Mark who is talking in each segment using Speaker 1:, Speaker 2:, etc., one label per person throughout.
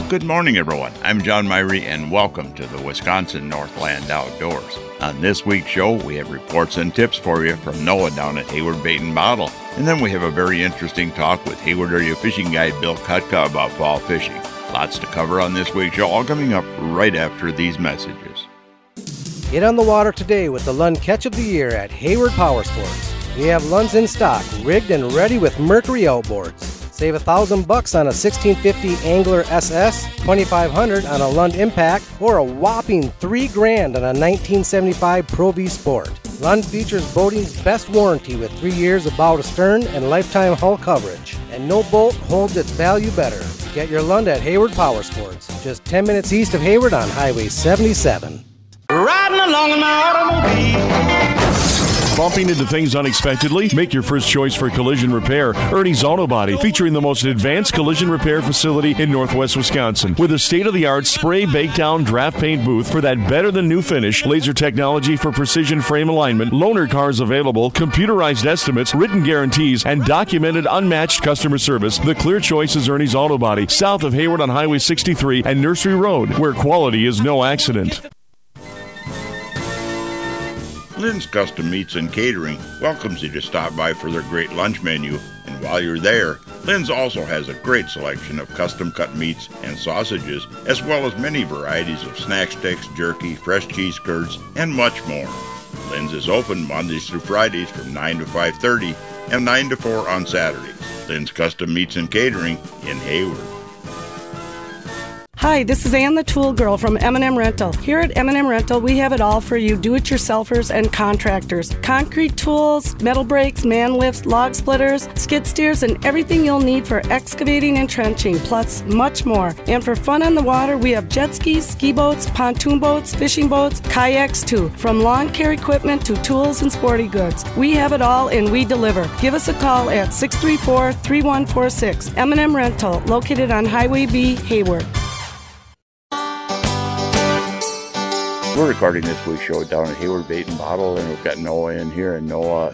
Speaker 1: Good morning, everyone. I'm John Myrie, and welcome to the Wisconsin Northland Outdoors. On this week's show, we have reports and tips for you from Noah down at Hayward Bait and Bottle. And then we have a very interesting talk with Hayward Area Fishing Guide Bill Kutka about fall fishing. Lots to cover on this week's show, all coming up right after these messages.
Speaker 2: Get on the water today with the Lund Catch of the Year at Hayward Power Sports. We have Lunds in stock, rigged and ready with Mercury outboards. Save $1,000 on a 1650 Angler SS, $2,500 on a Lund Impact, or a whopping $3,000 on a 1975 Pro V Sport. Lund features boating's best warranty with 3 years of bow to stern and lifetime hull coverage. And no boat holds its value better. Get your Lund at Hayward Power Sports, just 10 minutes east of Hayward on Highway 77.
Speaker 3: Riding along in my automobile.
Speaker 4: Bumping into things unexpectedly? Make your first choice for collision repair. Ernie's Auto Body, featuring the most advanced collision repair facility in Northwest Wisconsin. With a state-of-the-art spray bake down draft paint booth for that better-than-new finish, laser technology for precision frame alignment, loaner cars available, computerized estimates, written guarantees, and documented unmatched customer service, the clear choice is Ernie's Auto Body, south of Hayward on Highway 63 and Nursery Road, where quality is no accident.
Speaker 1: Lynn's Custom Meats and Catering welcomes you to stop by for their great lunch menu. And while you're there, Lynn's also has a great selection of custom-cut meats and sausages, as well as many varieties of snack sticks, jerky, fresh cheese curds, and much more. Lynn's is open Mondays through Fridays from 9 to 5:30 and 9 to 4 on Saturdays. Lynn's Custom Meats and Catering in Hayward.
Speaker 5: Hi, this is Ann the Tool Girl from M&M Rental. Here at M&M Rental, we have it all for you do-it-yourselfers and contractors. Concrete tools, metal brakes, man lifts, log splitters, skid steers, and everything you'll need for excavating and trenching, plus much more. And for fun on the water, we have jet skis, ski boats, pontoon boats, fishing boats, kayaks too. From lawn care equipment to tools and sporty goods. We have it all and we deliver. Give us a call at 634-3146. M&M Rental, located on Highway B, Hayward.
Speaker 1: We're recording this week's show down at Hayward Bait and Bottle, and we've got Noah in here. And Noah,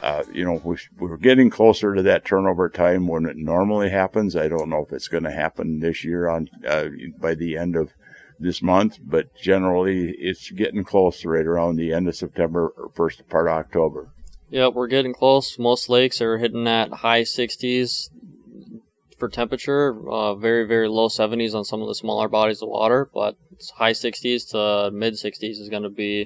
Speaker 1: we're getting closer to that turnover time when it normally happens. I don't know if it's going to happen this year by the end of this month, but generally it's getting close, right around the end of September or first part of October.
Speaker 6: Yep, we're getting close. Most lakes are hitting at high 60s for temperature, very, very low 70s on some of the smaller bodies of water, but it's high 60s to mid 60s is going to be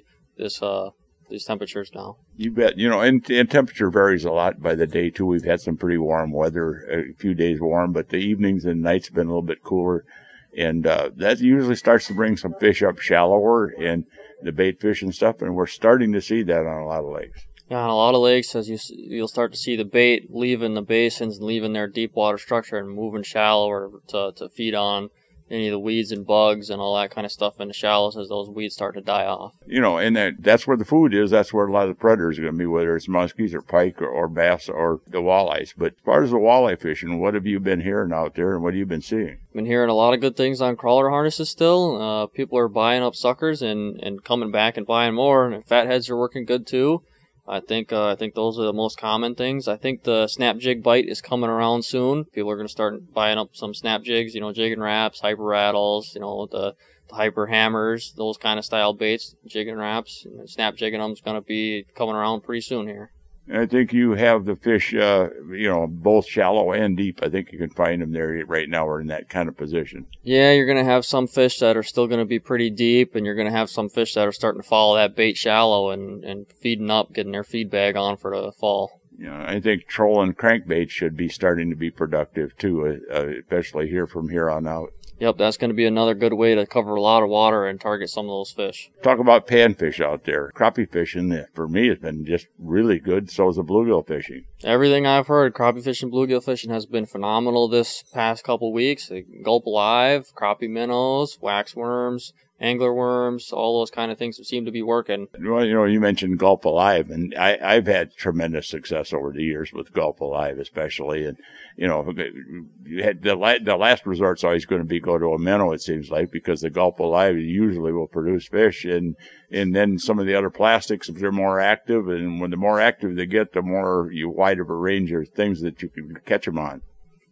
Speaker 6: these temperatures now.
Speaker 1: You bet. And temperature varies a lot by the day too. We've had some pretty warm weather, a few days warm, but the evenings and nights have been a little bit cooler, and that usually starts to bring some fish up shallower and the bait fish and stuff, and we're starting to see that on a lot of lakes.
Speaker 6: Yeah, on a lot of lakes, as you'll start to see the bait leaving the basins and leaving their deep water structure and moving shallower to feed on any of the weeds and bugs and all that kind of stuff in the shallows as those weeds start to die off.
Speaker 1: And that's where the food is. That's where a lot of the predators are going to be, whether it's muskies or pike or bass or the walleyes. But as far as the walleye fishing, what have you been hearing out there and what have you been seeing?
Speaker 6: Been hearing a lot of good things on crawler harnesses still. People are buying up suckers and coming back and buying more. And fatheads are working good too. I think those are the most common things. I think the snap jig bite is coming around soon. People are going to start buying up some snap jigs, jigging wraps, hyper rattles, the hyper hammers, those kind of style baits, jigging wraps. Snap jigging them is going to be coming around pretty soon here.
Speaker 1: I think you have the fish, both shallow and deep. I think you can find them there right now or in that kind of position.
Speaker 6: Yeah, you're going to have some fish that are still going to be pretty deep, and you're going to have some fish that are starting to follow that bait shallow and feeding up, getting their feed bag on for the fall.
Speaker 1: I think trolling crankbait should be starting to be productive too, especially from here on out.
Speaker 6: Yep, that's going to be another good way to cover a lot of water and target some of those fish.
Speaker 1: Talk about panfish out there. Crappie fishing, for me, has been just really good. So is the bluegill fishing.
Speaker 6: Everything I've heard, crappie fishing, bluegill fishing has been phenomenal this past couple weeks. Gulp alive, crappie minnows, waxworms, angler worms, all those kind of things that seem to be working.
Speaker 1: Well, you mentioned Gulp Alive, and I've had tremendous success over the years with Gulp Alive, especially. And you had the last resort's always going to be go to a minnow, it seems like, because the Gulp Alive usually will produce fish, and then some of the other plastics, if they're more active, and when the more active they get, the more wider of a range of things that you can catch them on.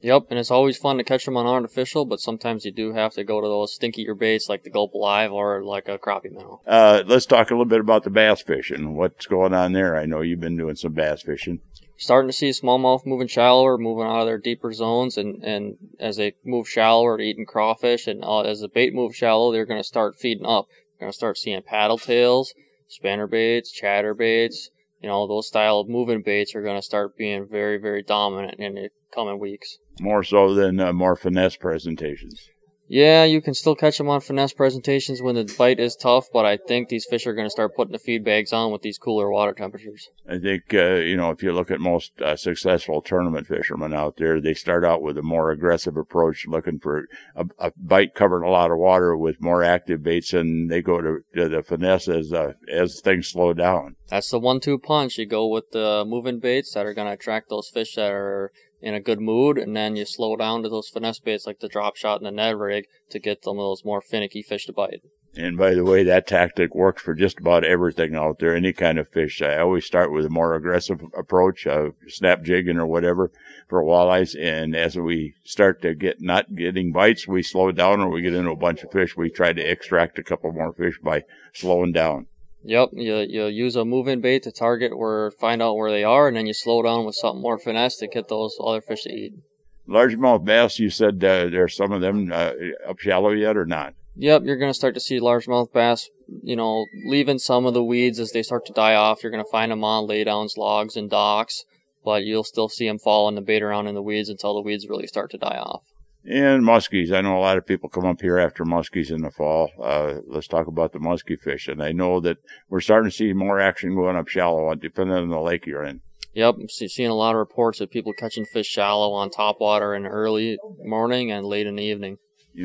Speaker 6: Yep, and it's always fun to catch them on artificial, but sometimes you do have to go to those stinkier baits like the Gulp Alive or like a crappie minnow.
Speaker 1: Let's talk a little bit about the bass fishing. What's going on there? I know you've been doing some bass fishing.
Speaker 6: Starting to see smallmouth moving shallower, moving out of their deeper zones, and as they move shallower, they're eating crawfish, and as the bait moves shallow, they're going to start feeding up. You're going to start seeing paddle tails, spinner baits, chatter baits. Those style of moving baits are going to start being very, very dominant in the coming weeks.
Speaker 1: More so than more finesse presentations.
Speaker 6: Yeah, you can still catch them on finesse presentations when the bite is tough, but I think these fish are going to start putting the feed bags on with these cooler water temperatures.
Speaker 1: I think, if you look at most successful tournament fishermen out there, they start out with a more aggressive approach, looking for a bite covering a lot of water with more active baits, and they go to the finesse as things slow down.
Speaker 6: That's the 1-2 punch. You go with the moving baits that are going to attract those fish that are in a good mood, and then you slow down to those finesse baits like the drop shot and the Ned rig to get some of those more finicky fish to bite.
Speaker 1: And by the way, that tactic works for just about everything out there, any kind of fish. I always start with a more aggressive approach, snap jigging or whatever for walleyes, and as we start to get not getting bites, we slow down, or we get into a bunch of fish. We try to extract a couple more fish by slowing down.
Speaker 6: Yep, you use a moving bait to target find out where they are, and then you slow down with something more finesse to get those other fish to eat.
Speaker 1: Largemouth bass, you said there's some of them up shallow yet or not?
Speaker 6: Yep, you're going to start to see largemouth bass, leaving some of the weeds as they start to die off. You're going to find them on laydowns, logs, and docks, but you'll still see them following the bait around in the weeds until the weeds really start to die off.
Speaker 1: And muskies. I know a lot of people come up here after muskies in the fall. Let's talk about the muskie fish. And I know that we're starting to see more action going up shallow, depending on the lake you're in.
Speaker 6: Yep, seeing a lot of reports of people catching fish shallow on top water in early morning and late in the evening.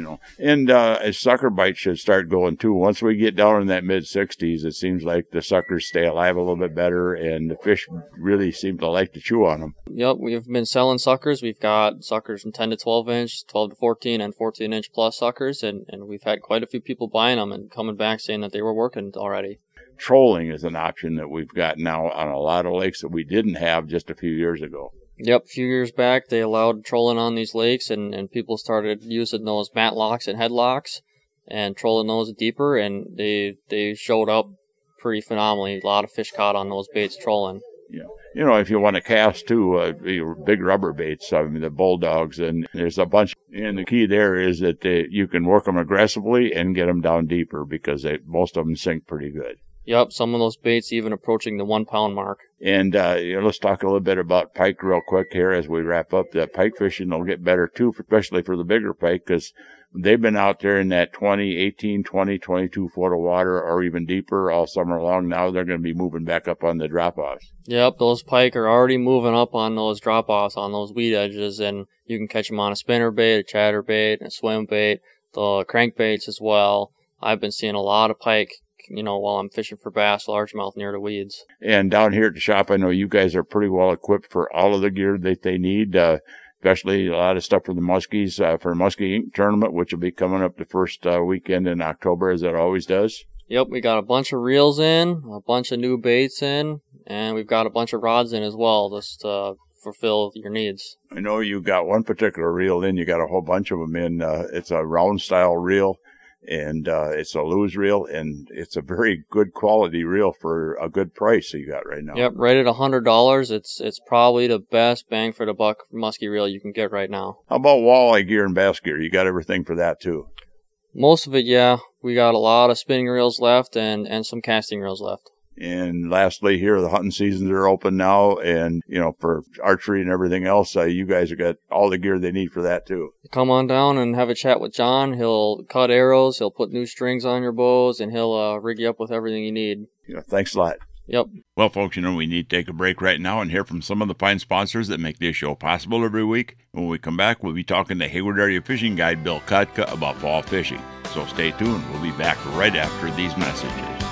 Speaker 1: And sucker bites should start going too. Once we get down in that mid-60s, it seems like the suckers stay alive a little bit better, and the fish really seem to like to chew on them.
Speaker 6: Yep, we've been selling suckers. We've got suckers from 10 to 12 inch, 12 to 14, and 14 inch plus suckers, and we've had quite a few people buying them and coming back saying that they were working already.
Speaker 1: Trolling is an option that we've got now on a lot of lakes that we didn't have just a few years ago.
Speaker 6: Yep, a few years back, they allowed trolling on these lakes, and people started using those matlocks and headlocks and trolling those deeper, and they showed up pretty phenomenally. A lot of fish caught on those baits trolling.
Speaker 1: Yeah. If you want to cast too, big rubber baits, the bulldogs, and there's a bunch. And the key there is that you can work them aggressively and get them down deeper because most of them sink pretty good.
Speaker 6: Yep, some of those baits even approaching the 1 pound mark.
Speaker 1: And let's talk a little bit about pike real quick here as we wrap up. That pike fishing will get better too, especially for the bigger pike, because they've been out there in that 18, 20, 22 foot of water or even deeper all summer long. Now they're going to be moving back up on the drop-offs.
Speaker 6: Yep, those pike are already moving up on those drop-offs, on those weed edges, and you can catch them on a spinner bait, a chatter bait, a swim bait, the crankbaits as well. I've been seeing a lot of pike while I'm fishing for bass, largemouth near the weeds.
Speaker 1: And down here at the shop, I know you guys are pretty well equipped for all of the gear that they need, especially a lot of stuff for the muskies, for Muskie Inc. tournament, which will be coming up the first weekend in October, as it always does.
Speaker 6: Yep, we got a bunch of reels in, a bunch of new baits in, and we've got a bunch of rods in as well, just to fulfill your needs.
Speaker 1: I know you got one particular reel in. You got a whole bunch of them in. It's a round-style reel. And it's a Lew's reel, and it's a very good quality reel for a good price you got right now.
Speaker 6: Yep, right at $100. It's probably the best bang for the buck muskie reel you can get right now.
Speaker 1: How about walleye gear and bass gear? You got everything for that too?
Speaker 6: Most of it, yeah. We got a lot of spinning reels left and some casting reels left.
Speaker 1: And lastly here, the hunting seasons are open now, and, for archery and everything else, you guys have got all the gear they need for that too.
Speaker 6: Come on down and have a chat with John. He'll cut arrows, he'll put new strings on your bows, and he'll rig you up with everything you need.
Speaker 1: Thanks a lot.
Speaker 6: Yep.
Speaker 1: Well, folks, we need to take a break right now and hear from some of the fine sponsors that make this show possible every week. When we come back, we'll be talking to Hayward Area Fishing Guide Bill Kotka about fall fishing. So stay tuned. We'll be back right after these messages.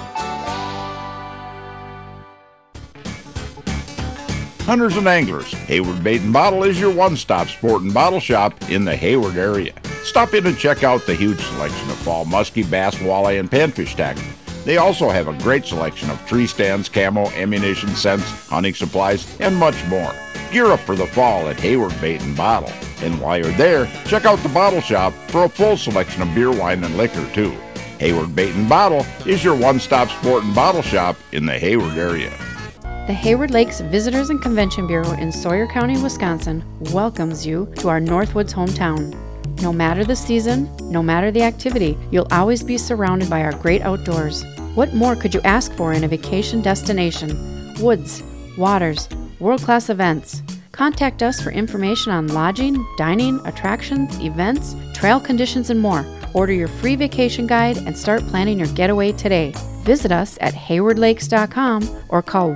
Speaker 1: Hunters and anglers, Hayward Bait and Bottle is your one-stop sport and bottle shop in the Hayward area. Stop in and check out the huge selection of fall muskie, bass, walleye, and panfish tackle. They also have a great selection of tree stands, camo, ammunition, scents, hunting supplies, and much more. Gear up for the fall at Hayward Bait and Bottle. And while you're there, check out the bottle shop for a full selection of beer, wine, and liquor, too. Hayward Bait and Bottle is your one-stop sport and bottle shop in the Hayward area.
Speaker 7: The Hayward Lakes Visitors and Convention Bureau in Sawyer County, Wisconsin welcomes you to our Northwoods hometown. No matter the season, no matter the activity, you'll always be surrounded by our great outdoors. What more could you ask for in a vacation destination? Woods, waters, world-class events. Contact us for information on lodging, dining, attractions, events, trail conditions, and more. Order your free vacation guide and start planning your getaway today. Visit us at haywardlakes.com or call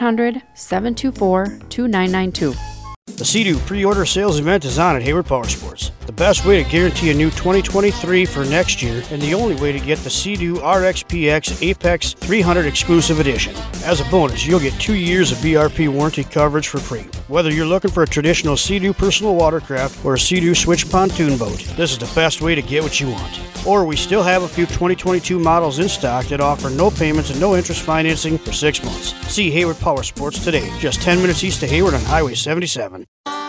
Speaker 7: 1-800-724-2992.
Speaker 8: The Sea-Doo pre-order sales event is on at Hayward Powersports. The best way to guarantee a new 2023 for next year, and the only way to get the Sea-Doo RXPX Apex 300 Exclusive Edition. As a bonus, you'll get 2 years of BRP warranty coverage for free. Whether you're looking for a traditional Sea-Doo personal watercraft or a Sea-Doo switch pontoon boat, this is the best way to get what you want. Or we still have a few 2022 models in stock that offer no payments and no interest financing for 6 months. See Hayward Powersports today, just 10 minutes east of Hayward on Highway 77.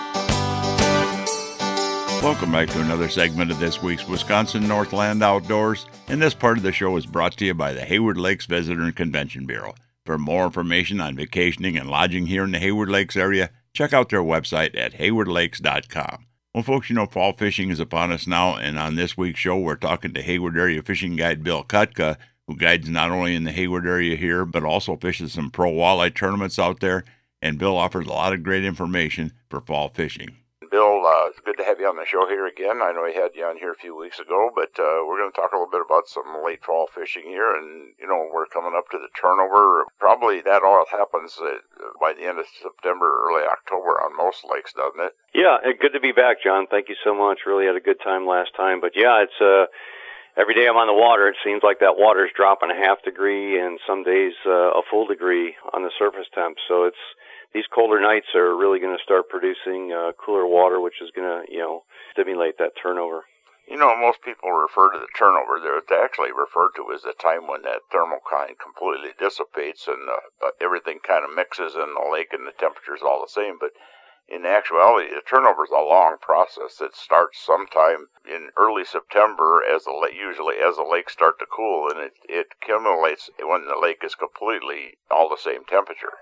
Speaker 1: Welcome back to another segment of this week's Wisconsin Northland Outdoors, and this part of the show is brought to you by the Hayward Lakes Visitor and Convention Bureau. For more information on vacationing and lodging here in the Hayward Lakes area, check out their website at haywardlakes.com. Well, folks, you know, fall fishing is upon us now, and on this week's show, we're talking to Hayward Area Fishing Guide Bill Kutka, who guides not only in the Hayward area here, but also fishes some pro walleye tournaments out there, and Bill offers a lot of great information for fall fishing. Bill, it's good to have you on the show here again. I know we had you on here a few weeks ago, but we're going to talk a little bit about some late fall fishing here, and, you know, we're coming up to the turnover. Probably that all happens by the end of September, early October on most lakes, doesn't it?
Speaker 9: Yeah, good to be back, John. Thank you so much. Really had a good time last time. But, yeah, it's every day I'm on the water, it seems like that water's dropping a half degree and some days a full degree on the surface temp. So these colder nights are really going to start producing cooler water, which is going to, you know, stimulate that turnover.
Speaker 1: You know, most people refer to the turnover there. It's actually referred to as the time when that thermocline completely dissipates and everything kind of mixes in the lake and the temperature's all the same. But in actuality, the turnover is a long process. It starts sometime in early September usually as the lakes start to cool, and it accumulates when the lake is completely all the same temperature.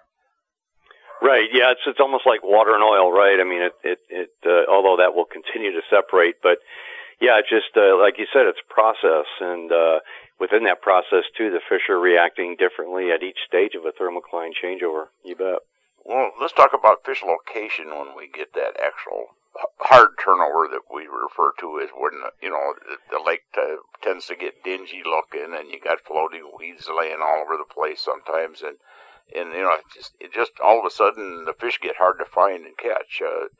Speaker 9: Right. Yeah. It's almost like water and oil, right? I mean, although that will continue to separate, but yeah, it's just, like you said, it's a process. And, within that process too, the fish are reacting differently at each stage of a thermocline changeover. You bet.
Speaker 1: Well, let's talk about fish location when we get that actual hard turnover that we refer to as when, you know, the lake tends to get dingy looking and you got floating weeds laying all over the place sometimes. And you know, it just all of a sudden the fish get hard to find and catch.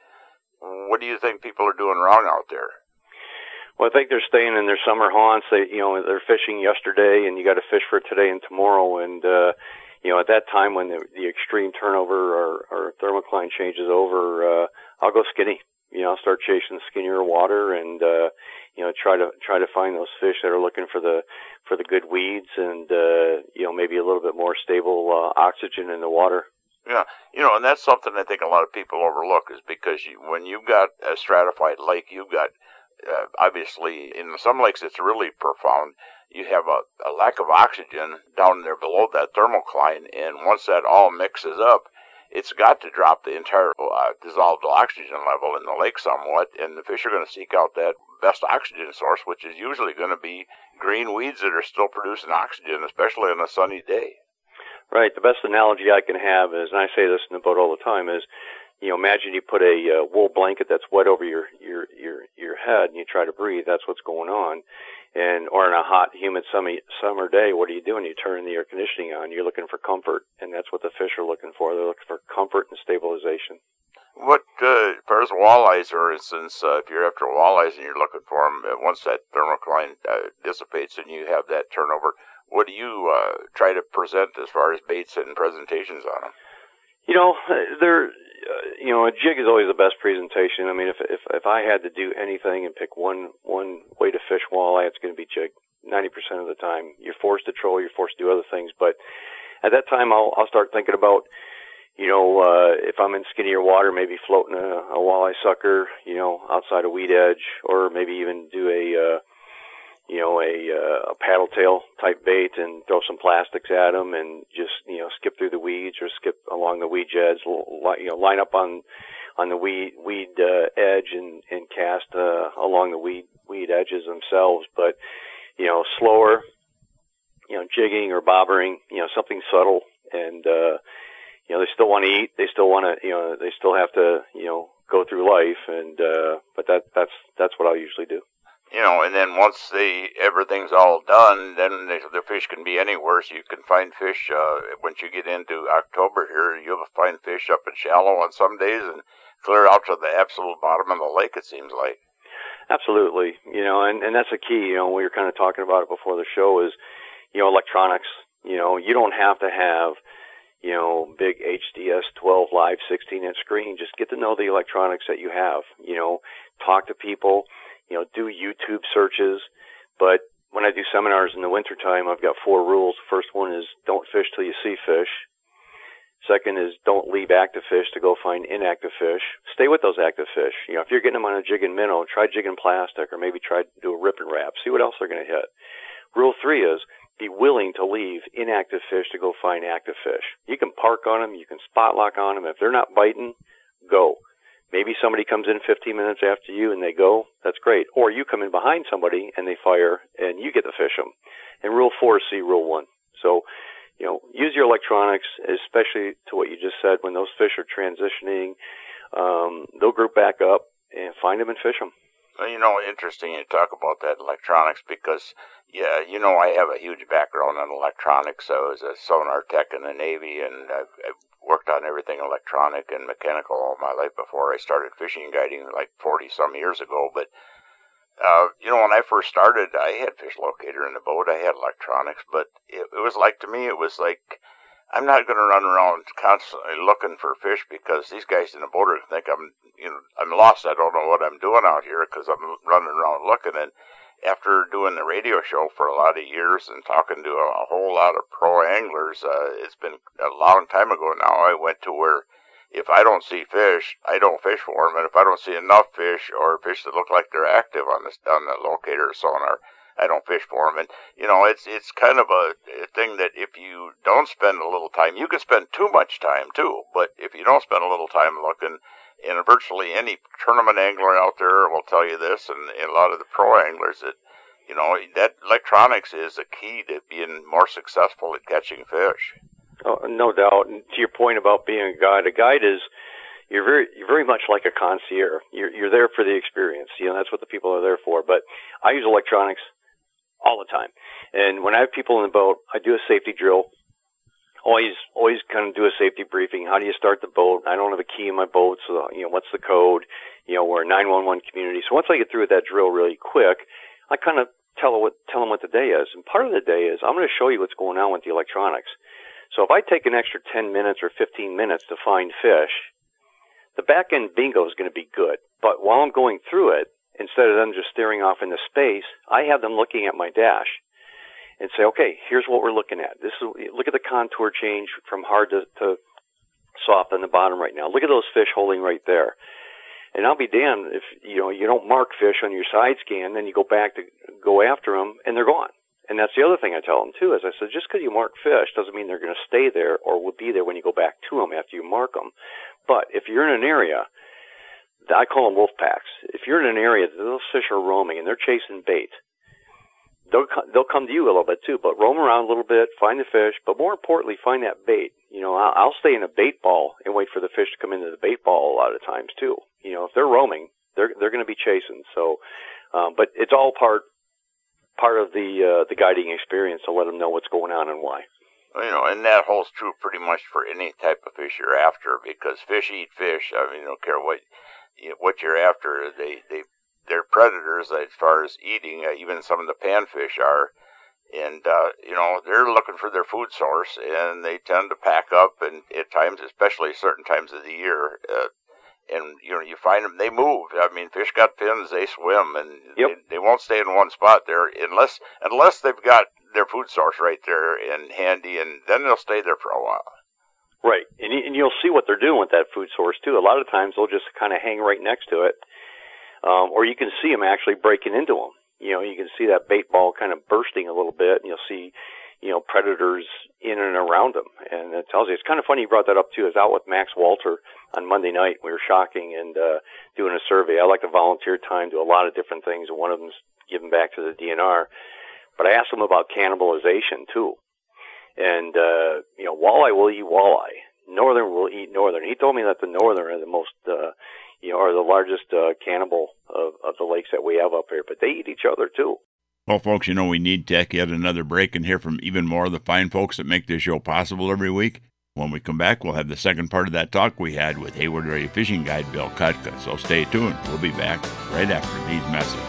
Speaker 1: What do you think people are doing wrong out there?
Speaker 9: Well, I think they're staying in their summer haunts. They're fishing yesterday, and you got to fish for today and tomorrow. And you know, at that time when the extreme turnover or thermocline changes over, I'll go skinny. You know, I'll start chasing skinnier water and you know, try to find those fish that are looking for the good weeds and you know, maybe a little bit more stable oxygen in the water.
Speaker 1: Yeah, you know, and that's something I think a lot of people overlook is because when you've got a stratified lake, you've got obviously in some lakes it's really profound. You have a lack of oxygen down there below that thermocline, and once that all mixes up, it's got to drop the entire dissolved oxygen level in the lake somewhat, and the fish are going to seek out that best oxygen source, which is usually going to be green weeds that are still producing oxygen, especially on a sunny day.
Speaker 9: Right. The best analogy I can have is, and I say this in the boat all the time, is, you know, imagine you put a wool blanket that's wet over your head and you try to breathe. That's what's going on. Or in a hot, humid summer day, what are you doing? You turn the air conditioning on. You're looking for comfort, and that's what the fish are looking for. They're looking for comfort and stabilization.
Speaker 1: What, as far as walleyes, for instance, if you're after walleyes and you're looking for them, once that thermocline dissipates and you have that turnover, what do you try to present as far as baits and presentations on them? You know,
Speaker 9: a jig is always the best presentation. I mean, if I had to do anything and pick one way to fish walleye, it's going to be jig. 90% of the time, you're forced to troll, you're forced to do other things. But at that time, I'll start thinking about, if I'm in skinnier water, maybe floating a walleye sucker, outside a weed edge, or maybe even do a paddle tail type bait and throw some plastics at them and just, skip through the weeds or skip along the weed edge, line up on the weed edge and cast along the weed edges themselves. But, slower, jigging or bobbering, something subtle. And, they still want to eat. They still want to, they still have to, go through life. And, but that's what I usually do.
Speaker 10: And then once everything's all done, then the fish can be anywhere. So you can find fish, once you get into October here, you'll find fish up in shallow on some days and clear out to the absolute bottom of the lake, it seems like. Absolutely. And that's the key, we were kind of talking about it before the show is, electronics. You don't have to have, big HDS 12 live 16-inch screen. Just get to know the electronics that you have, talk to people, do YouTube searches. But when I do seminars in the wintertime, I've got 4 rules. The first one is don't fish till you see fish. Second is don't leave active fish to go find inactive fish. Stay with those active fish. If you're getting them on a jig and minnow, try jigging plastic or maybe try to do a rip and wrap. See what else they're going to hit. Rule 3 is be willing to leave inactive fish to go find active fish. You can park on them. You can spot lock on them. If they're not biting, go. Maybe somebody comes in 15 minutes after you and they go. That's great. Or you come in behind somebody and they fire and you get to fish them. And Rule 4 is see Rule 1. So, use your electronics, especially to what you just said. When those fish are transitioning, they'll group back up and find them and fish them. Well, interesting you talk about that electronics because, I have a huge background in electronics. I was a sonar tech in the Navy, and I've worked on everything electronic and mechanical all my life before I started fishing and guiding like 40-some years ago. But, when I first started, I had fish locator in the boat. I had electronics, but it was like, to me, it was like, I'm not going to run around constantly looking for fish because these guys in the boat are going to think I'm lost. I don't know what I'm doing out here because I'm running around looking. And after doing the radio show for a lot of years and talking to a whole lot of pro anglers, it's been a long time ago now. I went to where if I don't see fish, I don't fish for them. And if I don't see enough fish or fish that look like they're active on the locator or sonar, I don't fish for them. And, it's kind of a thing that if you don't spend a little time, you can spend too much time too, but if you don't spend a little time looking, and virtually any tournament angler out there will tell you this, and a lot of the pro anglers, that, that electronics is the key to being more successful at catching fish. Oh, no doubt. And to your point about being a guide is, you're very much like a concierge. You're there for the experience. That's what the people are there for. But I use electronics all the time. And when I have people in the boat, I do a safety drill. Always kind of do a safety briefing. How do you start the boat? I don't have a key in my boat, so, what's the code? We're a 911 community. So once I get through with that drill really quick, I kind of tell them what the day is. And part of the day is I'm going to show you what's going on with the electronics. So if I take an extra 10 minutes or 15 minutes to find fish, the back end bingo is going to be good. But while I'm going through it, instead of them just staring off into space, I have them looking at my dash and say, okay, here's what we're looking at. Look at the contour change from hard to soft on the bottom right now. Look at those fish holding right there. And I'll be damned if you don't mark fish on your side scan, then you go back to go after them and they're gone. And that's the other thing I tell them too, is I said, just because you mark fish doesn't mean they're going to stay there or will be there when you go back to them after you mark them. But if you're in an area, I call them wolf packs. If you're in an area that those fish are roaming and they're chasing bait, they'll come to you a little bit too, but roam around a little bit, find the fish, but more importantly, find that bait. I'll stay in a bait ball and wait for the fish to come into the bait ball a lot of times too. If they're roaming, they're going to be chasing. So, but it's all part of the guiding experience to let them know what's going on and why. And that holds true pretty much for any type of fish you're after, because fish eat fish. I mean, don't care what you're after. They're predators as far as eating. Even some of the panfish are, and they're looking for their food source, and they tend to pack up. And at times, especially certain times of the year, and you find them, they move. I mean, fish got fins, they swim, and they won't stay in one spot there unless they've got their food source right there and handy, and then they'll stay there for a while.
Speaker 9: Right, and you'll see what they're doing with that food source too. A lot of times they'll just kind of hang right next to it, or you can see them actually breaking into them. You can see that bait ball kind of bursting a little bit, and you'll see, predators in and around them. And it tells you, it's kind of funny you brought that up too. I was out with Max Walter on Monday night. We were shocking and doing a survey. I like to volunteer time, do a lot of different things, and one of them's giving back to the DNR. But I asked him about cannibalization too. And, walleye will eat walleye. Northern will eat northern. He told me that the northern are the most, are the largest cannibal of the lakes that we have up here, but they eat each other too.
Speaker 1: Well, folks, we need to take yet another break and hear from even more of the fine folks that make this show possible every week. When we come back, we'll have the second part of that talk we had with Hayward Area Fishing Guide Bill Kutka. So stay tuned. We'll be back right after these messages.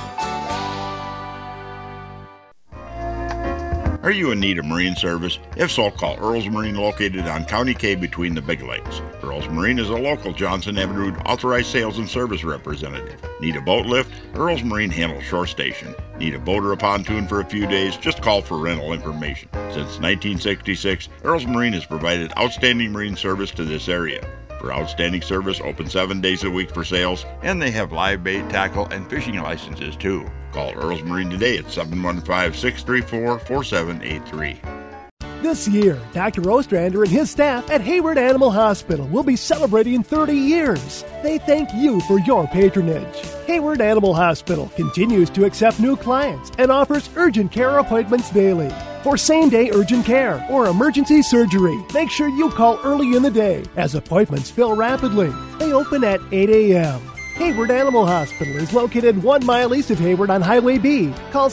Speaker 1: Are you in need of marine service? If so, call Earls Marine, located on County K between the Big Lakes. Earls Marine is a local Johnson Evinrude authorized sales and service representative. Need a boat lift? Earls Marine handles shore station. Need a boat or a pontoon for a few days? Just call for rental information. Since 1966, Earls Marine has provided outstanding marine service to this area. For outstanding service, open 7 days a week for sales, and they have live bait, tackle, and fishing licenses too. Call Earls Marine today at 715-634-4783.
Speaker 11: This year, Dr. Ostrander and his staff at Hayward Animal Hospital will be celebrating 30 years. They thank you for your patronage. Hayward Animal Hospital continues to accept new clients and offers urgent care appointments daily. For same-day urgent care or emergency surgery, make sure you call early in the day as appointments fill rapidly. They open at 8 a.m. Hayward Animal Hospital is located 1 mile east of Hayward on Highway B. Call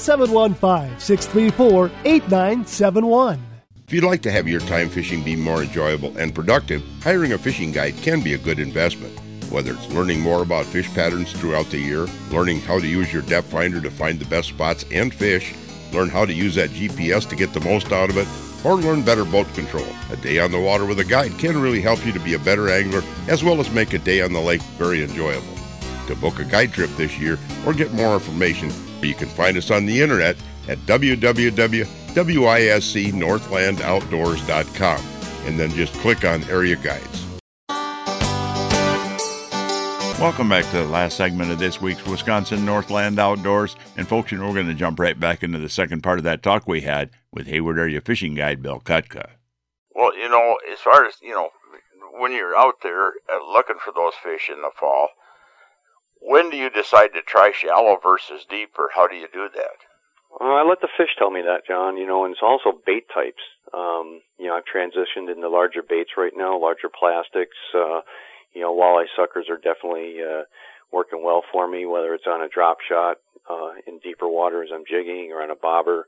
Speaker 11: 715-634-8971.
Speaker 12: If you'd like to have your time fishing be more enjoyable and productive, hiring a fishing guide can be a good investment. Whether it's learning more about fish patterns throughout the year, learning how to use your depth finder to find the best spots and fish, learn how to use that GPS to get the most out of it, or learn better boat control. A day on the water with a guide can really help you to be a better angler, as well as make a day on the lake very enjoyable. To book a guide trip this year or get more information, you can find us on the internet at www.wiscnorthlandoutdoors.com and then just click on Area Guides.
Speaker 1: Welcome back to the last segment of this week's Wisconsin Northland Outdoors. And folks, we're going to jump right back into the second part of that talk we had with Hayward Area Fishing Guide Bill Kutka.
Speaker 10: Well, as far as, when you're out there looking for those fish in the fall, when do you decide to try shallow versus deep, or how do you do that?
Speaker 9: I let the fish tell me that, John, and it's also bait types. I've transitioned into larger baits right now, larger plastics. Walleye suckers are definitely working well for me, whether it's on a drop shot in deeper waters I'm jigging or on a bobber.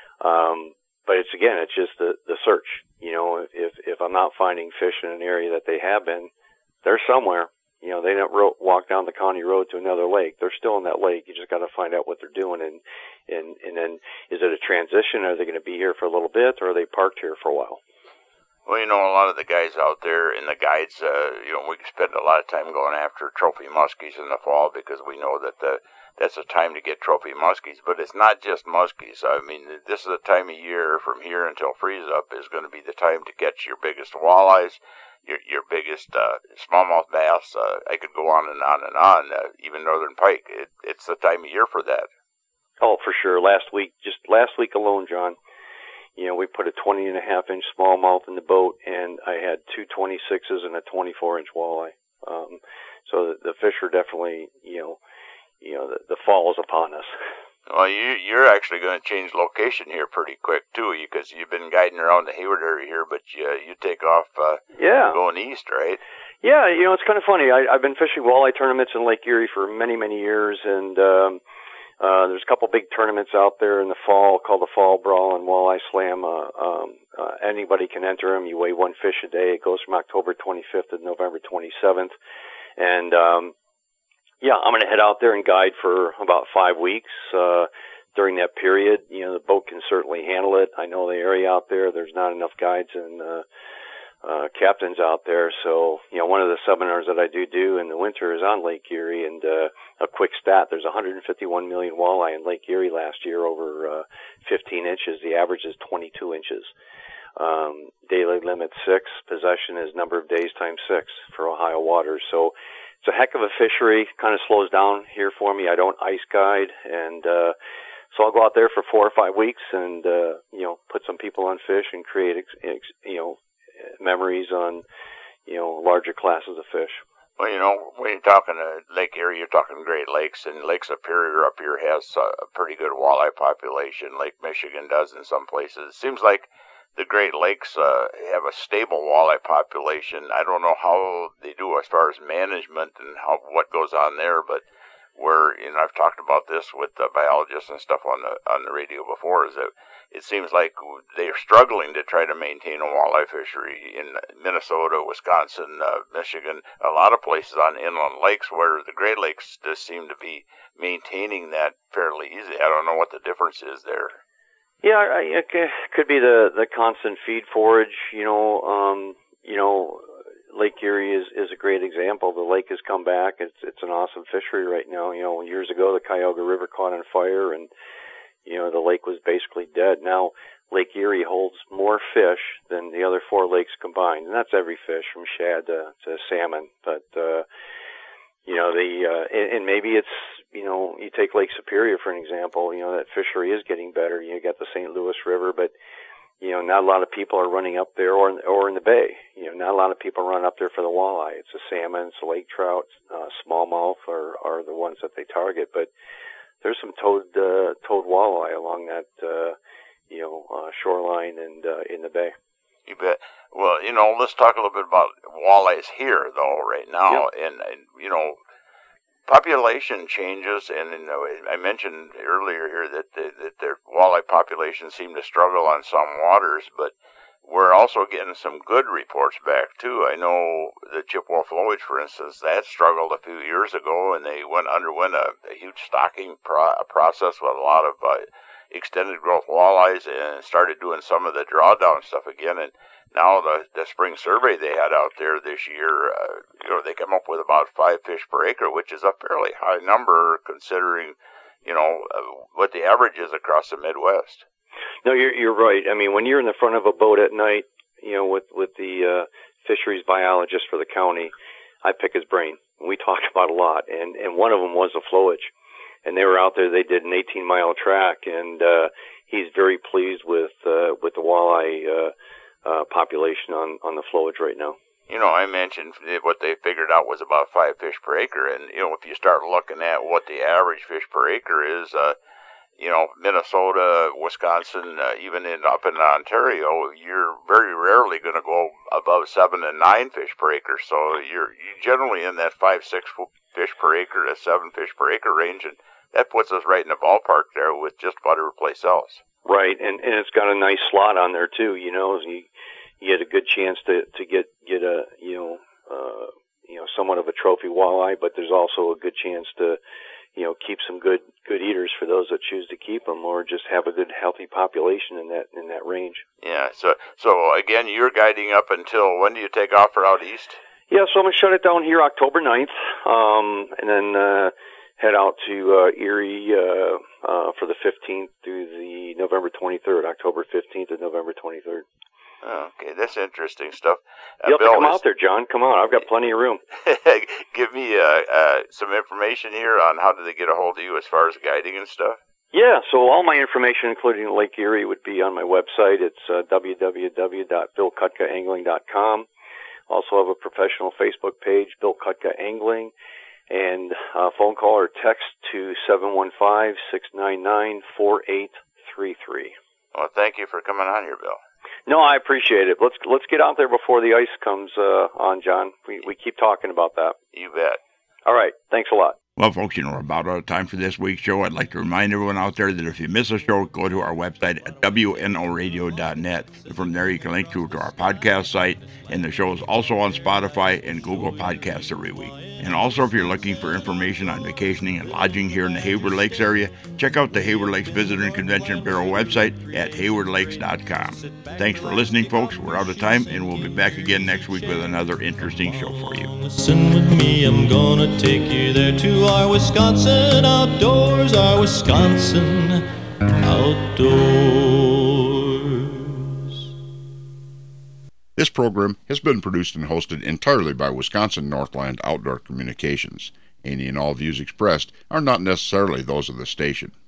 Speaker 9: But it's just the search. If I'm not finding fish in an area that they have been, they're somewhere. They don't walk down the county road to another lake. They're still in that lake. You just got to find out what they're doing. And then, is it a transition? Are they going to be here for a little bit, or are they parked here for a while?
Speaker 10: Well, a lot of the guys out there in the guides, we spend a lot of time going after trophy muskies in the fall because we know that that's a time to get trophy muskies. But it's not just muskies. I mean, this is the time of year from here until freeze up is going to be the time to catch your biggest walleyes, your biggest smallmouth bass. I could go on and on and on. Even northern pike. It's the time of year for that.
Speaker 9: Oh, for sure. Last week alone, John, we put a 20.5-inch smallmouth in the boat, and I had two 26s and a 24-inch walleye. So the fish are definitely, the fall is upon us.
Speaker 10: Well, you're actually going to change location here pretty quick, too, because you've been guiding around the Hayward area here, but you take off going east, right?
Speaker 9: Yeah, it's kind of funny. I've been fishing walleye tournaments in Lake Erie for many, many years, and there's a couple big tournaments out there in the fall called the Fall Brawl and Walleye Slam. Anybody can enter them. You weigh one fish a day. It goes from October 25th to November 27th. And I'm going to head out there and guide for about 5 weeks. During that period, the boat can certainly handle it. I know the area out there. There's not enough guides and captains out there. So, one of the seminars that I do in the winter is on Lake Erie. And a quick stat, there's 151 million walleye in Lake Erie last year, over 15 inches. The average is 22 inches. Daily limit 6. Possession is number of days times 6 for Ohio waters. So it's a heck of a fishery. Kind of slows down here for me. I don't ice guide, and so I'll go out there for 4 or 5 weeks and put some people on fish and create memories on larger classes of fish.
Speaker 10: Well, when you're talking Lake Erie, you're talking Great Lakes, and Lake Superior up here has a pretty good walleye population. Lake Michigan does in some places. It seems like the Great Lakes have a stable walleye population. I don't know how they do as far as management and what goes on there, but I've talked about this with the biologists and stuff on the radio before, is that it seems like they're struggling to try to maintain a walleye fishery in Minnesota, Wisconsin, Michigan, a lot of places on inland lakes, where the Great Lakes just seem to be maintaining that fairly easy. I don't know what the difference is there.
Speaker 9: Yeah, it could be the constant feed forage. Lake Erie is a great example. The lake has come back. It's an awesome fishery right now. Years ago the Cuyahoga River caught on fire, and the lake was basically dead. Now Lake Erie holds more fish than the other 4 lakes combined, and that's every fish from shad to salmon. But and maybe it's you take Lake Superior for an example. That fishery is getting better. You got the St. Louis River, but not a lot of people are running up there or in the bay. Not a lot of people run up there for the walleye. It's the salmon, it's the lake trout, smallmouth are the ones that they target. But there's some toad walleye along that shoreline and in the bay.
Speaker 10: You bet. Well, let's talk a little bit about walleyes here, though, right now. Yep. And population changes, and I mentioned earlier here that their walleye population seem to struggle on some waters, but we're also getting some good reports back too. I know the chippewa flowage, for instance, that struggled a few years ago, and they underwent a huge stocking process with a lot of extended growth walleyes, and started doing some of the drawdown stuff again. And now the spring survey they had out there this year, they come up with about 5 fish per acre, which is a fairly high number considering, what the average is across the Midwest.
Speaker 9: No, you're right. I mean, when you're in the front of a boat at night, with the fisheries biologist for the county, I pick his brain. We talked about a lot, and one of them was the flowage. And they were out there. They did an 18-mile track, and he's very pleased with the walleye population on the flowage right now.
Speaker 10: I mentioned what they figured out was about 5 fish per acre, and if you start looking at what the average fish per acre is, Minnesota, Wisconsin, even up in Ontario, you're very rarely going to go above 7 and 9 fish per acre. So you're generally in that 5-6 fish per acre to 7 fish per acre range, and that puts us right in the ballpark there with just about every place else.
Speaker 9: Right, and it's got a nice slot on there too. You get a good chance to get a somewhat of a trophy walleye, but there's also a good chance to keep some good eaters for those that choose to keep them, or just have a good healthy population in that range.
Speaker 10: Yeah. So again, you're guiding up until when do you take off for out east?
Speaker 9: Yeah, so I'm gonna shut it down here October 9th, and then head out to Erie for the 15th through the November 23rd, October 15th to November 23rd.
Speaker 10: Okay, that's interesting stuff.
Speaker 9: You'll have to come out there, John. Come on, I've got plenty of room.
Speaker 10: Give me some information here on how do they get a hold of you as far as guiding and stuff.
Speaker 9: Yeah, so all my information, including Lake Erie, would be on my website. It's www.BillKutka.angling.com. Also have a professional Facebook page, Bill Kutka Angling, and phone call or text to 715-699-4833.
Speaker 10: Well, thank you for coming on here, Bill.
Speaker 9: No, I appreciate it. Let's get out there before the ice comes on, John. We keep talking about that.
Speaker 10: You bet.
Speaker 9: All right. Thanks a lot.
Speaker 1: Well, folks, we're about out of time for this week's show. I'd like to remind everyone out there that if you miss a show, go to our website at wnoradio.net. From there, you can link to our podcast site, and the show is also on Spotify and Google Podcasts every week. And also, if you're looking for information on vacationing and lodging here in the Hayward Lakes area, check out the Hayward Lakes Visitor and Convention Bureau website at haywardlakes.com. Thanks for listening, folks. We're out of time, and we'll be back again next week with another interesting show for you.
Speaker 13: Listen with me, I'm gonna take you there to our Wisconsin outdoors, our Wisconsin outdoors.
Speaker 1: This program has been produced and hosted entirely by Wisconsin Northland Outdoor Communications. Any and all views expressed are not necessarily those of the station.